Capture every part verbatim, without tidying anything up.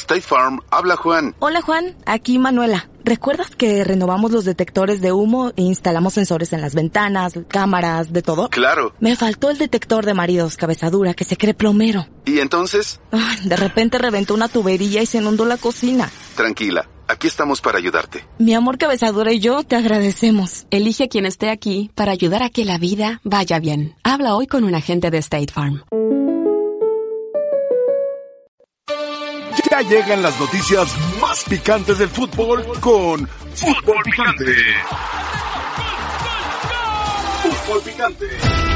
State Farm, habla Juan. Hola Juan, aquí Manuela. ¿Recuerdas que renovamos los detectores de humo e instalamos sensores en las ventanas, cámaras, de todo? Claro. Me faltó el detector de maridos cabezadura que se cree plomero. ¿Y entonces? Ay, de repente reventó una tubería y se inundó la cocina. Tranquila, aquí estamos para ayudarte. Mi amor cabezadura y yo te agradecemos. Elige quien esté aquí para ayudar a que la vida vaya bien. Habla hoy con un agente de State Farm. Ya llegan las noticias más picantes del fútbol con Fútbol Picante. Fútbol Picante.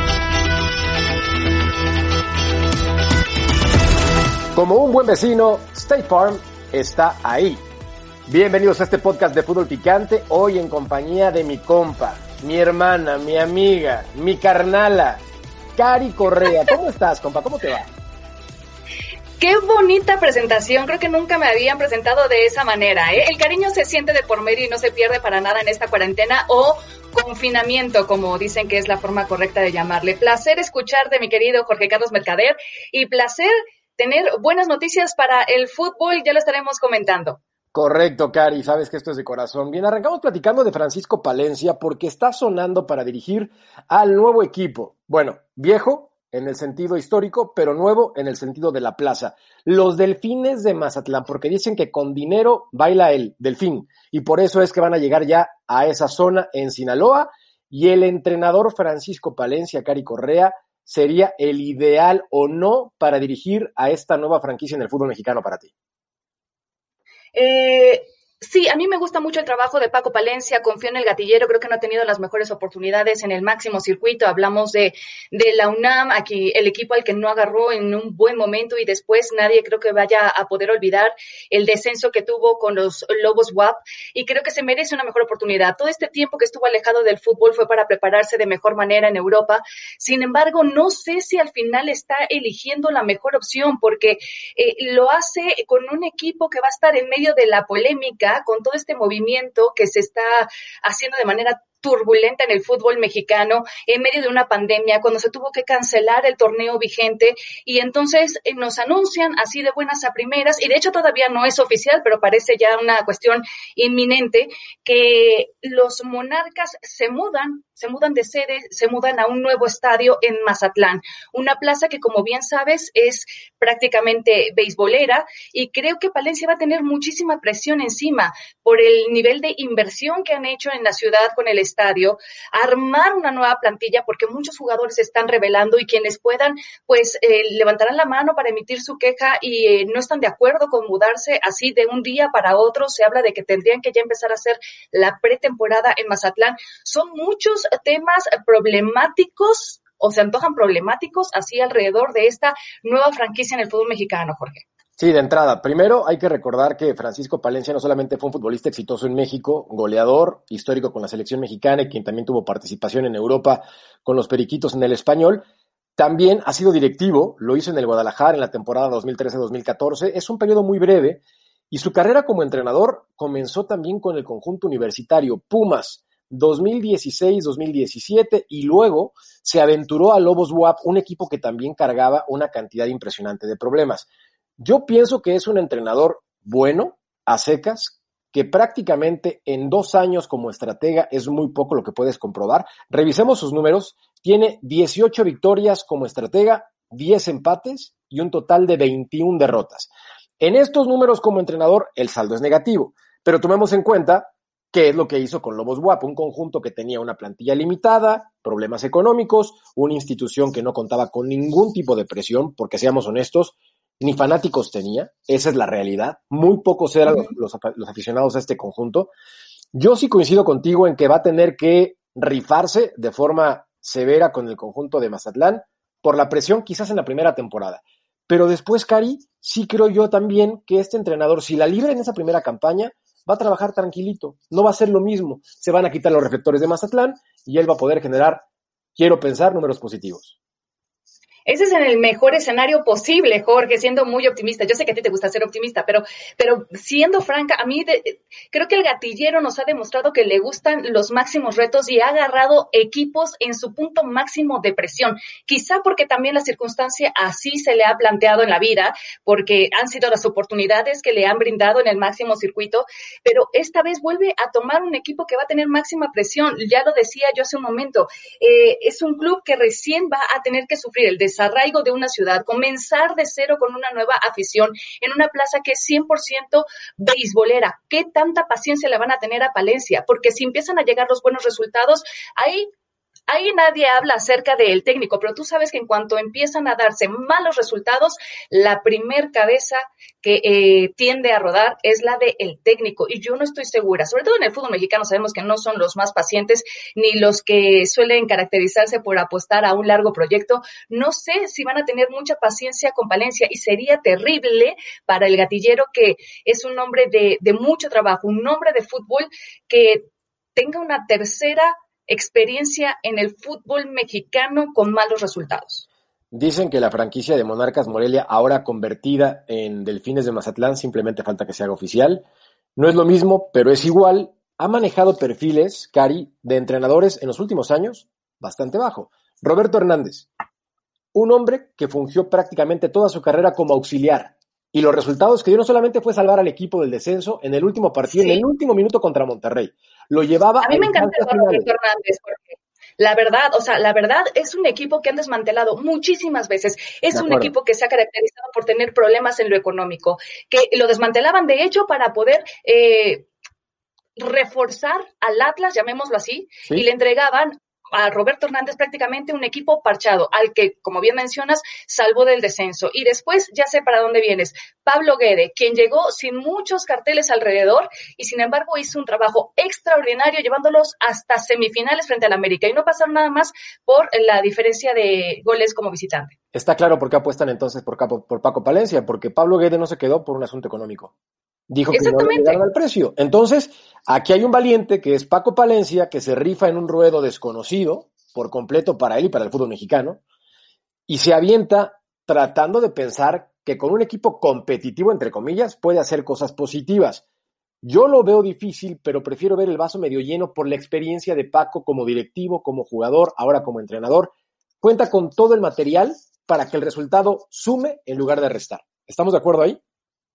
Como un buen vecino, State Farm está ahí. Bienvenidos a este podcast de Fútbol Picante, hoy en compañía de mi compa, mi hermana, mi amiga, mi carnala, Cari Correa. ¿Cómo estás, compa? ¿Cómo te va? Qué bonita presentación, creo que nunca me habían presentado de esa manera, ¿eh? El cariño se siente de por medio y no se pierde para nada en esta cuarentena o confinamiento, como dicen que es la forma correcta de llamarle. Placer escucharte, mi querido Jorge Carlos Mercader, y placer tener buenas noticias para el fútbol, ya lo estaremos comentando. Correcto, Cari, sabes que esto es de corazón. Bien, arrancamos platicando de Francisco Palencia porque está sonando para dirigir al nuevo equipo. Bueno, viejo en el sentido histórico, pero nuevo en el sentido de la plaza. Los Delfines de Mazatlán, porque dicen que con dinero baila el delfín, y por eso es que van a llegar ya a esa zona en Sinaloa, y el entrenador Francisco Palencia, Cari Correa, sería el ideal o no para dirigir a esta nueva franquicia en el fútbol mexicano para ti. Eh... Sí, a mí me gusta mucho el trabajo de Paco Palencia, confío en el gatillero, creo que no ha tenido las mejores oportunidades en el máximo circuito, hablamos de, de la UNAM, aquí el equipo al que no agarró en un buen momento y después nadie creo que vaya a poder olvidar el descenso que tuvo con los Lobos W A P y creo que se merece una mejor oportunidad. Todo este tiempo que estuvo alejado del fútbol fue para prepararse de mejor manera en Europa, sin embargo no sé si al final está eligiendo la mejor opción porque eh, lo hace con un equipo que va a estar en medio de la polémica, con todo este movimiento que se está haciendo de manera turbulenta en el fútbol mexicano, en medio de una pandemia, cuando se tuvo que cancelar el torneo vigente, y entonces eh, nos anuncian así de buenas a primeras, y de hecho todavía no es oficial, pero parece ya una cuestión inminente, que los Monarcas se mudan, se mudan de sede, se mudan a un nuevo estadio en Mazatlán, una plaza que como bien sabes es prácticamente beisbolera, y creo que Palencia va a tener muchísima presión encima por el nivel de inversión que han hecho en la ciudad con el estadio, armar una nueva plantilla porque muchos jugadores se están revelando y quienes puedan pues eh, levantarán la mano para emitir su queja y eh, no están de acuerdo con mudarse así de un día para otro. Se habla de que tendrían que ya empezar a hacer la pretemporada en Mazatlán. Son muchos temas problemáticos o se antojan problemáticos así alrededor de esta nueva franquicia en el fútbol mexicano, Jorge. Sí, de entrada. Primero hay que recordar que Francisco Palencia no solamente fue un futbolista exitoso en México, goleador, histórico con la selección mexicana y quien también tuvo participación en Europa con los Periquitos en el Español, también ha sido directivo, lo hizo en el Guadalajara en la temporada dos mil trece dos mil catorce, es un periodo muy breve y su carrera como entrenador comenzó también con el conjunto universitario Pumas dos mil dieciséis dos mil diecisiete y luego se aventuró a Lobos W A P, un equipo que también cargaba una cantidad impresionante de problemas. Yo pienso que es un entrenador bueno, a secas, que prácticamente en dos años como estratega es muy poco lo que puedes comprobar. Revisemos sus números. Tiene dieciocho victorias como estratega, diez empates y un total de veintiuna derrotas. En estos números como entrenador, el saldo es negativo, pero tomemos en cuenta qué es lo que hizo con Lobos W A P, un conjunto que tenía una plantilla limitada, problemas económicos, una institución que no contaba con ningún tipo de presión, porque seamos honestos, ni fanáticos tenía, esa es la realidad, muy pocos eran los, los, los aficionados a este conjunto. Yo sí coincido contigo en que va a tener que rifarse de forma severa con el conjunto de Mazatlán por la presión quizás en la primera temporada, pero después, Cari, sí creo yo también que este entrenador, si la libra en esa primera campaña, va a trabajar tranquilito, no va a ser lo mismo, se van a quitar los reflectores de Mazatlán y él va a poder generar, quiero pensar, números positivos. Ese es en el mejor escenario posible, Jorge, siendo muy optimista. Yo sé que a ti te gusta ser optimista, pero, pero siendo franca, a mí de, creo que el gatillero nos ha demostrado que le gustan los máximos retos y ha agarrado equipos en su punto máximo de presión. Quizá porque también la circunstancia así se le ha planteado en la vida, porque han sido las oportunidades que le han brindado en el máximo circuito, pero esta vez vuelve a tomar un equipo que va a tener máxima presión. Ya lo decía yo hace un momento, eh, es un club que recién va a tener que sufrir el desarrollo desarraigo de una ciudad, comenzar de cero con una nueva afición en una plaza que es cien por ciento beisbolera. ¿Qué tanta paciencia le van a tener a Palencia? Porque si empiezan a llegar los buenos resultados, ahí Ahí nadie habla acerca del técnico, pero tú sabes que en cuanto empiezan a darse malos resultados, la primer cabeza que eh, tiende a rodar es la del técnico. Y yo no estoy segura, sobre todo en el fútbol mexicano sabemos que no son los más pacientes ni los que suelen caracterizarse por apostar a un largo proyecto. No sé si van a tener mucha paciencia con Palencia y sería terrible para el gatillero, que es un hombre de, de mucho trabajo, un hombre de fútbol, que tenga una tercera experiencia en el fútbol mexicano con malos resultados. Dicen que la franquicia de Monarcas Morelia, ahora convertida en Delfines de Mazatlán, simplemente falta que se haga oficial. No es lo mismo, pero es igual. Ha manejado perfiles, Cari, de entrenadores en los últimos años bastante bajo. Roberto Hernández, un hombre que fungió prácticamente toda su carrera como auxiliar. Y los resultados que dio no solamente fue salvar al equipo del descenso en el último partido, sí. en el último minuto contra Monterrey. Lo llevaba a mí me encanta Roberto Hernández, porque la verdad, o sea, la verdad es un equipo que han desmantelado muchísimas veces. Es un equipo que se ha caracterizado por tener problemas en lo económico, que lo desmantelaban de hecho para poder eh, reforzar al Atlas, llamémoslo así, ¿sí? Y le entregaban a Roberto Hernández prácticamente un equipo parchado, al que, como bien mencionas, salvó del descenso. Y después, ya sé para dónde vienes, Pablo Guede, quien llegó sin muchos carteles alrededor y sin embargo hizo un trabajo extraordinario llevándolos hasta semifinales frente al América y no pasaron nada más por la diferencia de goles como visitante. Está claro por qué apuestan entonces por, Capo, por Paco Palencia, porque Pablo Guede no se quedó por un asunto económico. Dijo que no le llegaron al precio. Entonces, aquí hay un valiente que es Paco Palencia, que se rifa en un ruedo desconocido por completo para él y para el fútbol mexicano, y se avienta tratando de pensar que con un equipo competitivo, entre comillas, puede hacer cosas positivas. Yo lo veo difícil, pero prefiero ver el vaso medio lleno por la experiencia de Paco como directivo, como jugador, ahora como entrenador. Cuenta con todo el material para que el resultado sume en lugar de restar. ¿Estamos de acuerdo ahí?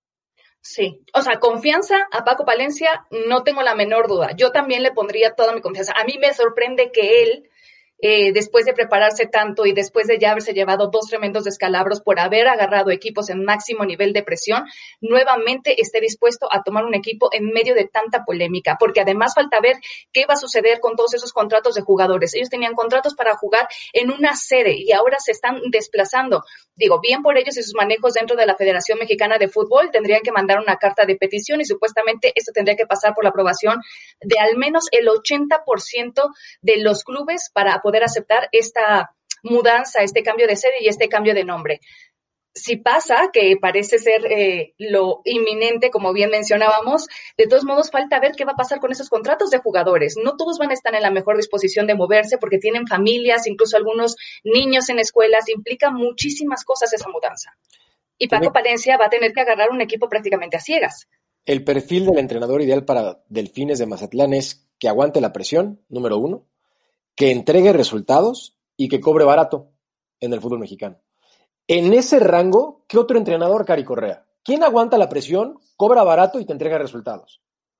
Sí, o sea, confianza a Paco Palencia, no tengo la menor duda. Yo también le pondría toda mi confianza. A mí me sorprende que él, eh, después de prepararse tanto y después de ya haberse llevado dos tremendos descalabros por haber agarrado equipos en máximo nivel de presión, nuevamente esté dispuesto a tomar un equipo en medio de tanta polémica, porque además falta ver qué va a suceder con todos esos contratos de jugadores. Ellos tenían contratos para jugar en una sede y ahora se están desplazando. Digo, bien por ellos y sus manejos dentro de la Federación Mexicana de Fútbol, tendrían que mandar una carta de petición y supuestamente esto tendría que pasar por la aprobación de al menos el ochenta por ciento de los clubes para poder aceptar esta mudanza, este cambio de sede y este cambio de nombre. Si pasa, que parece ser eh, lo inminente, como bien mencionábamos, de todos modos falta ver qué va a pasar con esos contratos de jugadores. No todos van a estar en la mejor disposición de moverse porque tienen familias, incluso algunos niños en escuelas. Implica muchísimas cosas esa mudanza. Y Paco Palencia va a tener que agarrar un equipo prácticamente a ciegas. El perfil del entrenador ideal para Delfines de Mazatlán es que aguante la presión, número uno, que entregue resultados y que cobre barato en el fútbol mexicano. En ese rango, ¿qué otro entrenador, Cari Correa? ¿Quién aguanta la presión, cobra barato y te entrega resultados?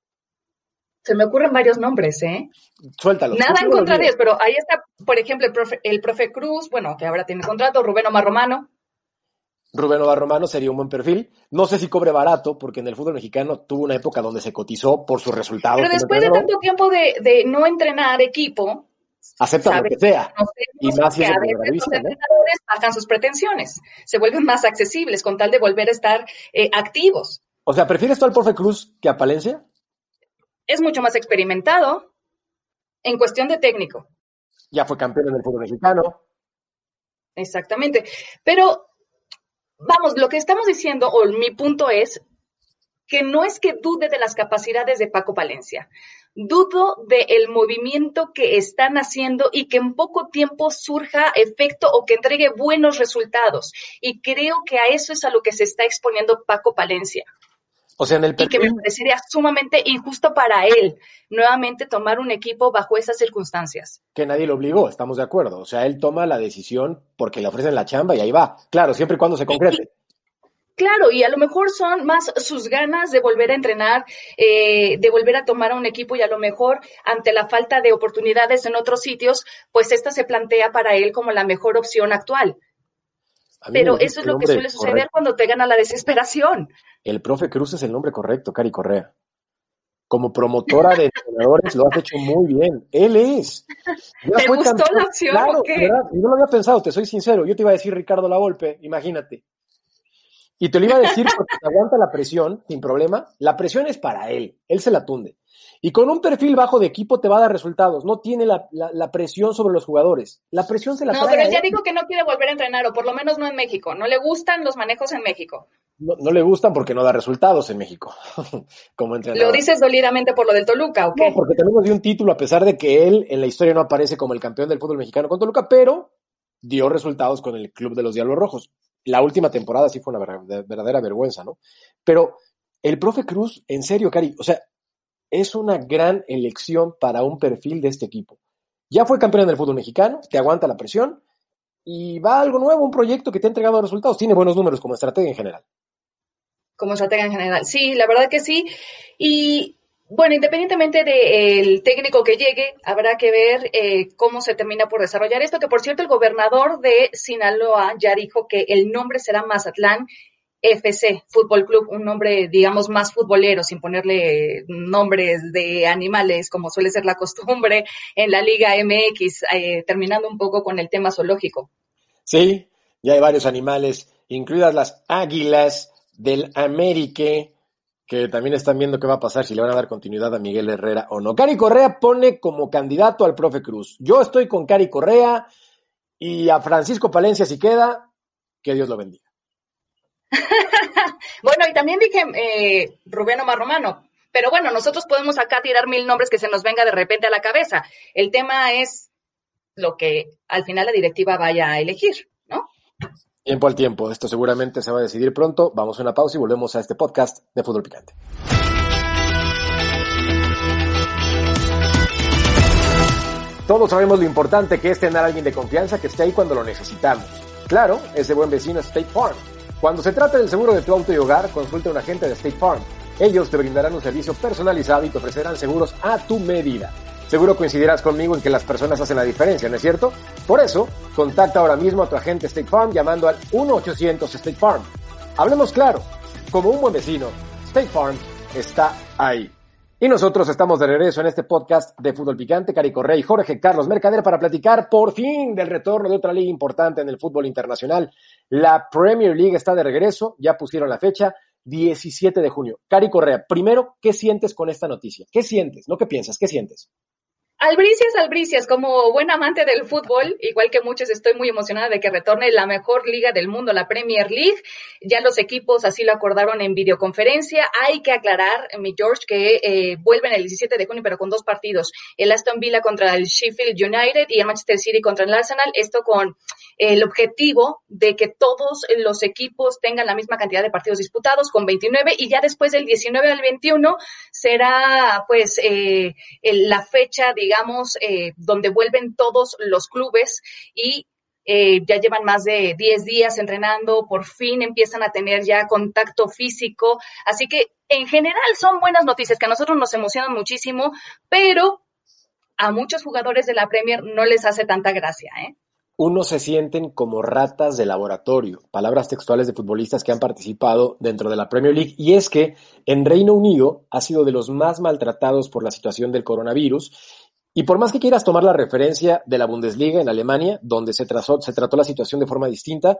Se me ocurren varios nombres, ¿eh? Suéltalos. Nada en contra de ellos, pero ahí está, por ejemplo, el profe, el profe Cruz, bueno, que ahora tiene contrato, Rubén Omar Romano. Rubén Omar Romano sería un buen perfil. No sé si cobre barato, porque en el fútbol mexicano tuvo una época donde se cotizó por sus resultados. Pero después de tanto tiempo de, de no entrenar equipo, acepta lo que sea. Y más si que a veces revista, los entrenadores ¿no? bajan sus pretensiones, se vuelven más accesibles con tal de volver a estar eh, activos. O sea, ¿prefieres tú al profe Cruz que a Palencia? Es mucho más experimentado en cuestión de técnico. Ya fue campeón en el fútbol mexicano. Exactamente. Pero, vamos, lo que estamos diciendo, o mi punto es, que no es que dude de las capacidades de Paco Palencia. dudo del movimiento que están haciendo y que en poco tiempo surja efecto o que entregue buenos resultados. Y creo que a eso es a lo que se está exponiendo Paco Palencia. O sea, en el perfil... Y que me parecería sumamente injusto para él nuevamente tomar un equipo bajo esas circunstancias. Que nadie lo obligó, estamos de acuerdo. O sea, él toma la decisión porque le ofrecen la chamba y ahí va. Claro, siempre y cuando se concrete. Claro, y a lo mejor son más sus ganas de volver a entrenar, eh, de volver a tomar a un equipo y a lo mejor ante la falta de oportunidades en otros sitios, pues esta se plantea para él como la mejor opción actual. Pero eso es lo que suele suceder correcto. Cuando te gana la desesperación. El profe Cruz es el nombre correcto, Cari Correa. Como promotora de entrenadores lo has hecho muy bien. Él es. Ya ¿Te gustó campeón. La opción claro, o qué? ¿verdad? No lo había pensado, te soy sincero. Yo te iba a decir Ricardo Lavolpe, imagínate. Y te lo iba a decir porque te aguanta la presión, sin problema. La presión es para él, él se la tunde. Y con un perfil bajo de equipo te va a dar resultados. No tiene la, la, la presión sobre los jugadores. La presión se la No, trae pero él a ya él. dijo que no quiere volver a entrenar, o por lo menos no en México. No le gustan los manejos en México. No, no le gustan porque no da resultados en México, como entrenador. ¿Lo dices dolidamente por lo del Toluca o qué? No, porque también nos dio un título a pesar de que él en la historia no aparece como el campeón del fútbol mexicano con Toluca, pero dio resultados con el club de los Diablos Rojos. La última temporada sí fue una verdadera vergüenza, ¿no? Pero el profe Cruz, en serio, Cari, o sea, es una gran elección para un perfil de este equipo. Ya fue campeón del fútbol mexicano, te aguanta la presión y va a algo nuevo, un proyecto que te ha entregado resultados. Tiene buenos números como estratega en general. Como estratega en general, sí, la verdad que sí. Y bueno, independientemente del técnico que llegue, habrá que ver eh, cómo se termina por desarrollar esto, que por cierto el gobernador de Sinaloa ya dijo que el nombre será Mazatlán F C, Fútbol Club, un nombre, digamos, más futbolero, sin ponerle nombres de animales, como suele ser la costumbre en la Liga M X, eh, terminando un poco con el tema zoológico. Sí, ya hay varios animales, incluidas las águilas del América, que también están viendo qué va a pasar, si le van a dar continuidad a Miguel Herrera o no. Cari Correa pone como candidato al profe Cruz. Yo estoy con Cari Correa y a Francisco Palencia si queda, que Dios lo bendiga. Bueno, y también dije eh, Rubén Omar Romano, pero bueno, nosotros podemos acá tirar mil nombres que se nos venga de repente a la cabeza. El tema es lo que al final la directiva vaya a elegir, ¿no? Tiempo al tiempo, esto seguramente se va a decidir pronto. Vamos a una pausa y volvemos a este podcast de Fútbol Picante. Todos sabemos lo importante que es tener a alguien de confianza que esté ahí cuando lo necesitamos. Claro, ese buen vecino es State Farm. Cuando se trata del seguro de tu auto y hogar, consulta a un agente de State Farm. Ellos te brindarán un servicio personalizado y te ofrecerán seguros a tu medida. Seguro coincidirás conmigo en que las personas hacen la diferencia, ¿no es cierto? Por eso, contacta ahora mismo a tu agente State Farm llamando al uno ochocientos State Farm. Hablemos claro, como un buen vecino, State Farm está ahí. Y nosotros estamos de regreso en este podcast de Fútbol Picante, Cari Correa y Jorge Carlos Mercader para platicar por fin del retorno de otra liga importante en el fútbol internacional. La Premier League está de regreso, ya pusieron la fecha, diecisiete de junio. Cari Correa, primero, ¿qué sientes con esta noticia? ¿Qué sientes? No, ¿qué piensas? ¿Qué sientes? Albricias, albricias, como buen amante del fútbol, igual que muchos, estoy muy emocionada de que retorne la mejor liga del mundo, la Premier League. Ya los equipos así lo acordaron en videoconferencia. Hay que aclarar, mi George, que eh, vuelven el diecisiete de junio, pero con dos partidos. El Aston Villa contra el Sheffield United y el Manchester City contra el Arsenal. Esto con el objetivo de que todos los equipos tengan la misma cantidad de partidos disputados, con veintinueve, y ya después del diecinueve al veintiuno será pues eh, la fecha, digamos, digamos, eh, donde vuelven todos los clubes y eh, ya llevan más de diez días entrenando, por fin empiezan a tener ya contacto físico, así que en general son buenas noticias que a nosotros nos emocionan muchísimo, pero a muchos jugadores de la Premier no les hace tanta gracia, ¿eh? Unos se sienten como ratas de laboratorio, palabras textuales de futbolistas que han participado dentro de la Premier League, y es que en Reino Unido ha sido de los más maltratados por la situación del coronavirus. Y por más que quieras tomar la referencia de la Bundesliga en Alemania, donde se trató, se trató la situación de forma distinta,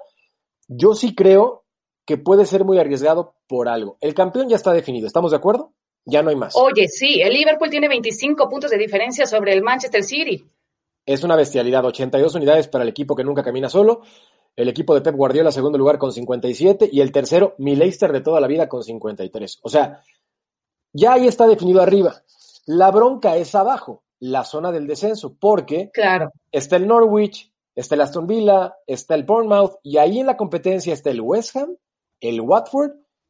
yo sí creo que puede ser muy arriesgado por algo. El campeón ya está definido, ¿estamos de acuerdo? Ya no hay más. Oye, sí, el Liverpool tiene veinticinco puntos de diferencia sobre el Manchester City. Es una bestialidad, ochenta y dos unidades para el equipo que nunca camina solo. El equipo de Pep Guardiola, segundo lugar con cincuenta y siete, y el tercero, mi Leicester de toda la vida con cincuenta y tres. O sea, ya ahí está definido arriba. La bronca es abajo, la zona del descenso, porque claro. está el Norwich, está el Aston Villa, está el Bournemouth, y ahí en la competencia está el West Ham, el Watford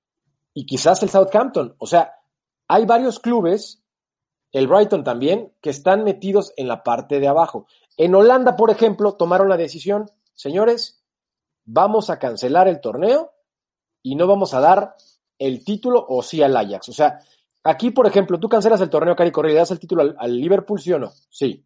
y quizás el Southampton. O sea, hay varios clubes, el Brighton también, que están metidos en la parte de abajo. En Holanda, por ejemplo, tomaron la decisión, señores, vamos a cancelar el torneo y no vamos a dar el título o sí al Ajax. O sea, aquí, por ejemplo, tú cancelas el torneo, Cari Correa, y le das el título al, al Liverpool, ¿sí o no? Sí.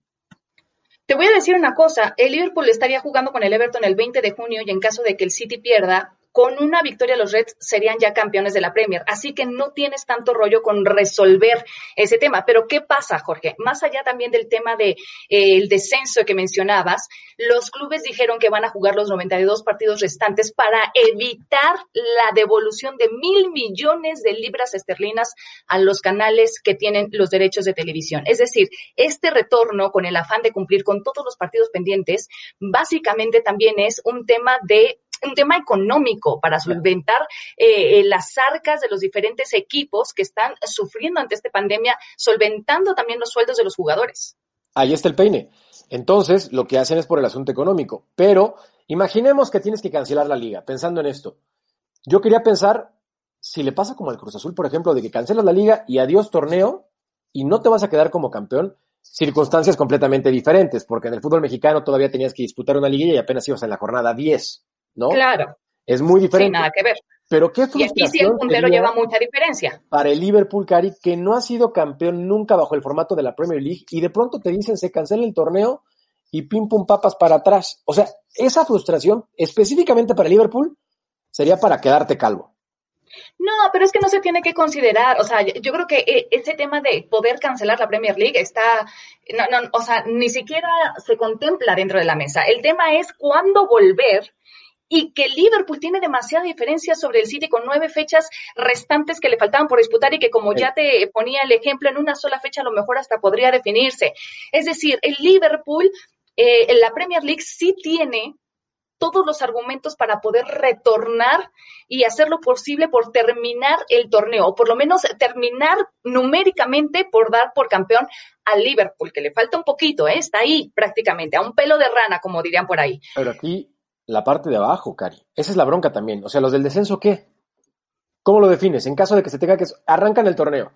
Te voy a decir una cosa, el Liverpool estaría jugando con el Everton el veinte de junio y en caso de que el City pierda, con una victoria los Reds serían ya campeones de la Premier, así que no tienes tanto rollo con resolver ese tema. Pero ¿qué pasa, Jorge? Más allá también del tema de eh, el descenso que mencionabas, los clubes dijeron que van a jugar los noventa y dos partidos restantes para evitar la devolución de mil millones de libras esterlinas a los canales que tienen los derechos de televisión. Es decir, este retorno con el afán de cumplir con todos los partidos pendientes, básicamente también es un tema de un tema económico para solventar eh, las arcas de los diferentes equipos que están sufriendo ante esta pandemia, solventando también los sueldos de los jugadores. Ahí está el peine. Entonces, lo que hacen es por el asunto económico. Pero imaginemos que tienes que cancelar la liga, pensando en esto. Yo quería pensar, si le pasa como al Cruz Azul, por ejemplo, de que cancelas la liga y adiós torneo y no te vas a quedar como campeón, circunstancias completamente diferentes, porque en el fútbol mexicano todavía tenías que disputar una liguilla y apenas ibas en la jornada diez. ¿No? Claro. Es muy diferente. Sí, nada que ver. Pero qué frustración. Y aquí sí el puntero lleva mucha diferencia. Para el Liverpool, Cari, que no ha sido campeón nunca bajo el formato de la Premier League y de pronto te dicen se cancela el torneo y pim pum papas para atrás. O sea, esa frustración específicamente para el Liverpool sería para quedarte calvo. No, pero es que no se tiene que considerar, o sea, yo creo que ese tema de poder cancelar la Premier League está, no, no, o sea, ni siquiera se contempla dentro de la mesa. El tema es cuándo volver. Y que Liverpool tiene demasiada diferencia sobre el City con nueve fechas restantes que le faltaban por disputar y que, como ya te ponía el ejemplo, en una sola fecha a lo mejor hasta podría definirse. Es decir, el Liverpool eh, en la Premier League sí tiene todos los argumentos para poder retornar y hacer lo posible por terminar el torneo, o por lo menos terminar numéricamente por dar por campeón al Liverpool, que le falta un poquito, ¿eh? Está ahí prácticamente, a un pelo de rana, como dirían por ahí. Pero aquí la parte de abajo, Cari. Esa es la bronca también. O sea, los del descenso, ¿qué? ¿Cómo lo defines? En caso de que se tenga que... Arrancan el torneo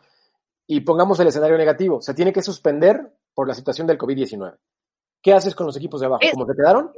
y pongamos el escenario negativo. Se tiene que suspender por la situación del covid diecinueve. ¿Qué haces con los equipos de abajo? Es, ¿Cómo se quedaron?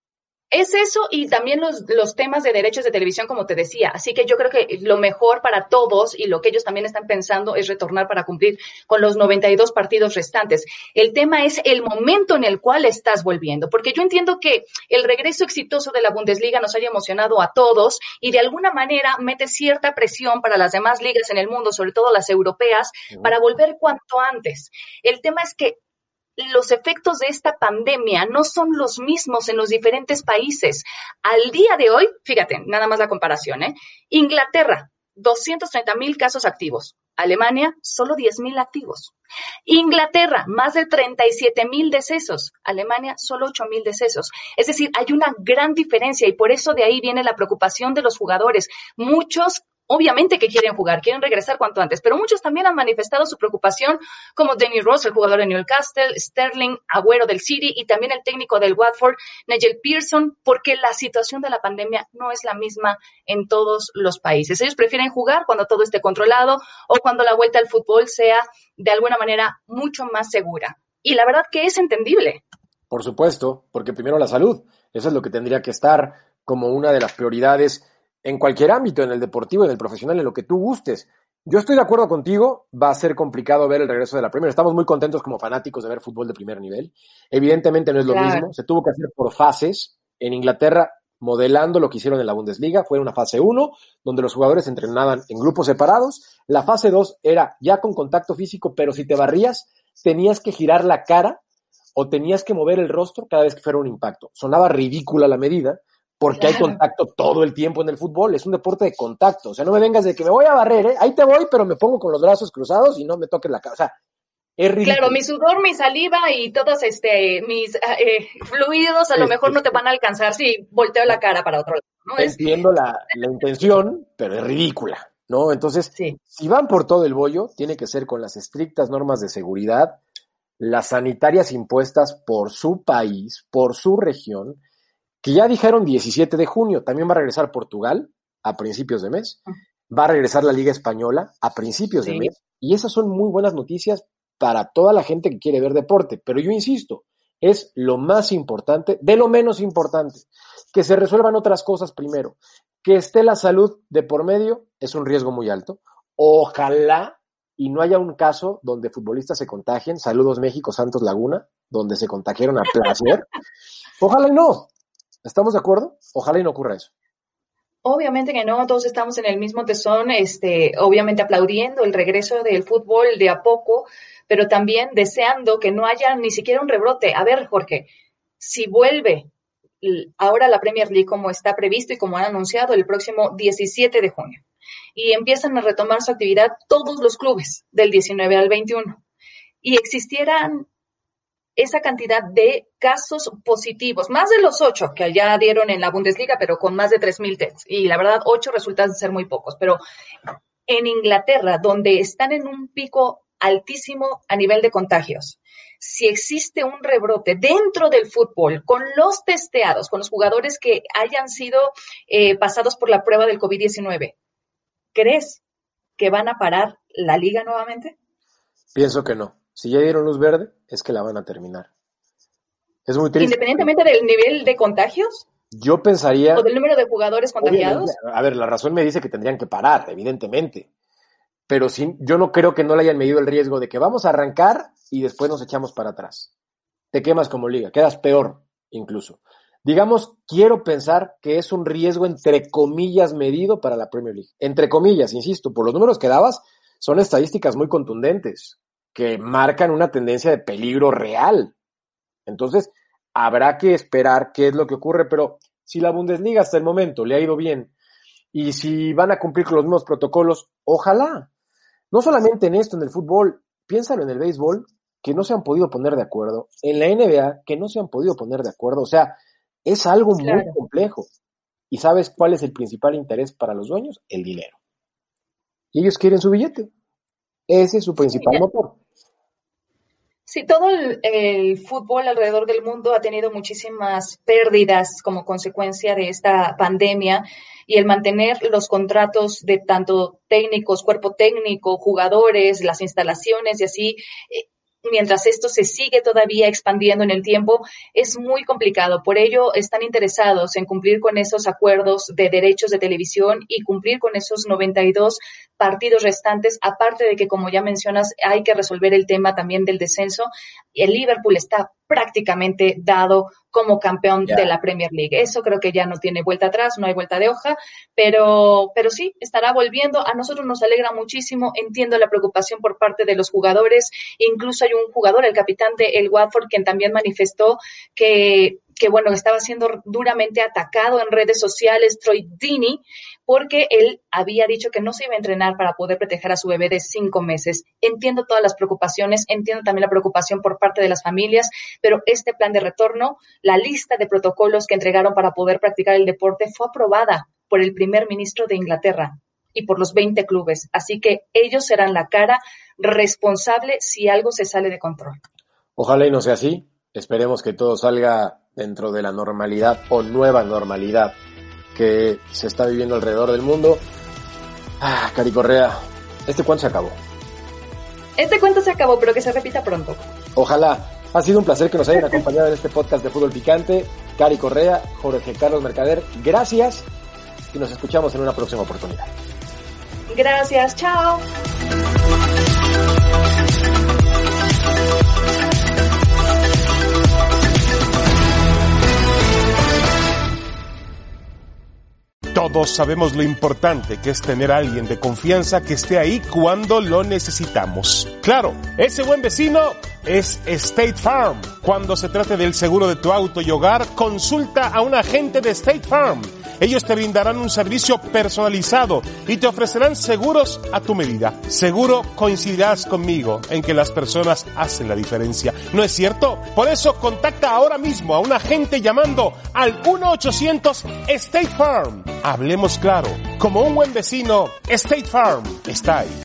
Es eso y también los, los temas de derechos de televisión, como te decía. Así que yo creo que lo mejor para todos y lo que ellos también están pensando es retornar para cumplir con los noventa y dos partidos restantes. El tema es el momento en el cual estás volviendo, porque yo entiendo que el regreso exitoso de la Bundesliga nos haya emocionado a todos y de alguna manera mete cierta presión para las demás ligas en el mundo, sobre todo las europeas, uh-huh. para volver cuanto antes. El tema es que los efectos de esta pandemia no son los mismos en los diferentes países. Al día de hoy, fíjate, nada más la comparación, ¿eh? Inglaterra, doscientos treinta mil casos activos. Alemania, solo diez mil activos. Inglaterra, más de treinta y siete mil decesos. Alemania, solo ocho mil decesos. Es decir, hay una gran diferencia y por eso de ahí viene la preocupación de los jugadores. Muchos obviamente que quieren jugar, quieren regresar cuanto antes, pero muchos también han manifestado su preocupación, como Danny Rose, el jugador de Newcastle, Sterling, Agüero del City y también el técnico del Watford, Nigel Pearson, porque la situación de la pandemia no es la misma en todos los países. Ellos prefieren jugar cuando todo esté controlado o cuando la vuelta al fútbol sea de alguna manera mucho más segura. Y la verdad que es entendible. Por supuesto, porque primero la salud. Eso es lo que tendría que estar como una de las prioridades en cualquier ámbito, en el deportivo, en el profesional, en lo que tú gustes. Yo estoy de acuerdo contigo, va a ser complicado ver el regreso de la Premier. Estamos muy contentos como fanáticos de ver fútbol de primer nivel. Evidentemente no es lo claro. mismo, se tuvo que hacer por fases. En Inglaterra, modelando lo que hicieron en la Bundesliga, fue una fase uno, donde los jugadores entrenaban en grupos separados. La fase dos era ya con contacto físico, pero si te barrías, tenías que girar la cara o tenías que mover el rostro cada vez que fuera un impacto. Sonaba ridícula la medida, porque claro. hay contacto todo el tiempo en el fútbol, es un deporte de contacto, o sea, no me vengas de que me voy a barrer, ¿eh? Ahí te voy, pero me pongo con los brazos cruzados y no me toques la cara, o sea, es ridículo. Claro, mi sudor, mi saliva y todos este, mis eh, fluidos a lo es, mejor es, no te van a alcanzar si volteo la cara para otro lado, ¿no? Entiendo la, la intención, pero es ridícula. ¿no? Entonces, sí. si van por todo el bollo, tiene que ser con las estrictas normas de seguridad, las sanitarias impuestas por su país, por su región, que ya dijeron diecisiete de junio, también va a regresar Portugal a principios de mes, va a regresar la Liga Española a principios sí. de mes, y esas son muy buenas noticias para toda la gente que quiere ver deporte, pero yo insisto, es lo más importante, de lo menos importante, que se resuelvan otras cosas primero, que esté la salud de por medio, es un riesgo muy alto, ojalá y no haya un caso donde futbolistas se contagien, saludos México, Santos Laguna, donde se contagiaron a placer, ojalá y no, ¿estamos de acuerdo? Ojalá y no ocurra eso. Obviamente que no, todos estamos en el mismo tesón, este, obviamente aplaudiendo el regreso del fútbol de a poco, pero también deseando que no haya ni siquiera un rebrote. A ver, Jorge, si vuelve ahora la Premier League como está previsto y como han anunciado el próximo diecisiete de junio, y empiezan a retomar su actividad todos los clubes del diecinueve al veintiuno, y existieran esa cantidad de casos positivos, más de los ocho que ya dieron en la Bundesliga, pero con más de tres mil tests, y la verdad ocho resultan ser muy pocos, pero en Inglaterra, donde están en un pico altísimo a nivel de contagios, si existe un rebrote dentro del fútbol, con los testeados, con los jugadores que hayan sido eh, pasados por la prueba del covid diecinueve, ¿crees que van a parar la liga nuevamente? Pienso que no. Si ya dieron luz verde, es que la van a terminar. Es muy triste. ¿Independientemente del nivel de contagios? Yo pensaría... ¿O del número de jugadores contagiados? A ver, la razón me dice que tendrían que parar, evidentemente. Pero sí, yo no creo que no le hayan medido el riesgo de que vamos a arrancar y después nos echamos para atrás. Te quemas como liga, quedas peor incluso. Digamos, quiero pensar que es un riesgo entre comillas medido para la Premier League. Entre comillas, insisto, por los números que dabas, son estadísticas muy contundentes, que marcan una tendencia de peligro real. Entonces, habrá que esperar qué es lo que ocurre, pero si la Bundesliga hasta el momento le ha ido bien y si van a cumplir con los mismos protocolos, ojalá. No solamente en esto, en el fútbol, piénsalo en el béisbol, que no se han podido poner de acuerdo, en la N B A, que no se han podido poner de acuerdo, o sea, es algo claro. muy complejo. ¿Y sabes cuál es el principal interés para los dueños? El dinero. Y ellos quieren su billete. Ese es su principal sí, motor. Sí, todo el, el fútbol alrededor del mundo ha tenido muchísimas pérdidas como consecuencia de esta pandemia, y el mantener los contratos de tanto técnicos, cuerpo técnico, jugadores, las instalaciones y así, eh, mientras esto se sigue todavía expandiendo en el tiempo, es muy complicado. Por ello, están interesados en cumplir con esos acuerdos de derechos de televisión y cumplir con esos noventa y dos partidos restantes, aparte de que, como ya mencionas, hay que resolver el tema también del descenso. El Liverpool está prácticamente dado como campeón yeah. de la Premier League. Eso creo que ya no tiene vuelta atrás, no hay vuelta de hoja, pero, pero sí, estará volviendo. A nosotros nos alegra muchísimo, entiendo la preocupación por parte de los jugadores, incluso hay un jugador, el capitán de el Watford, quien también manifestó que, que bueno, estaba siendo duramente atacado en redes sociales, Troy Deeney, porque él había dicho que no se iba a entrenar para poder proteger a su bebé de cinco meses. Entiendo todas las preocupaciones, entiendo también la preocupación por parte de las familias, pero este plan de retorno, la lista de protocolos que entregaron para poder practicar el deporte fue aprobada por el primer ministro de Inglaterra y por los veinte clubes. Así que ellos serán la cara responsable si algo se sale de control. Ojalá y no sea así. Esperemos que todo salga dentro de la normalidad o nueva normalidad que se está viviendo alrededor del mundo. Ah, Cari Correa, ¿este cuento se acabó? Este cuento se acabó, pero que se repita pronto. Ojalá. Ha sido un placer que nos hayan acompañado en este podcast de Fútbol Picante. Cari Correa, Jorge Carlos Mercader, gracias y nos escuchamos en una próxima oportunidad. Gracias, chao. Todos sabemos lo importante que es tener a alguien de confianza que esté ahí cuando lo necesitamos. Claro, ese buen vecino es State Farm. Cuando se trate del seguro de tu auto y hogar, consulta a un agente de State Farm. Ellos te brindarán un servicio personalizado y te ofrecerán seguros a tu medida. Seguro coincidirás conmigo en que las personas hacen la diferencia, ¿no es cierto? Por eso contacta ahora mismo a un agente llamando al uno ochocientos State Farm. Hablemos claro, Como un buen vecino, State Farm está ahí.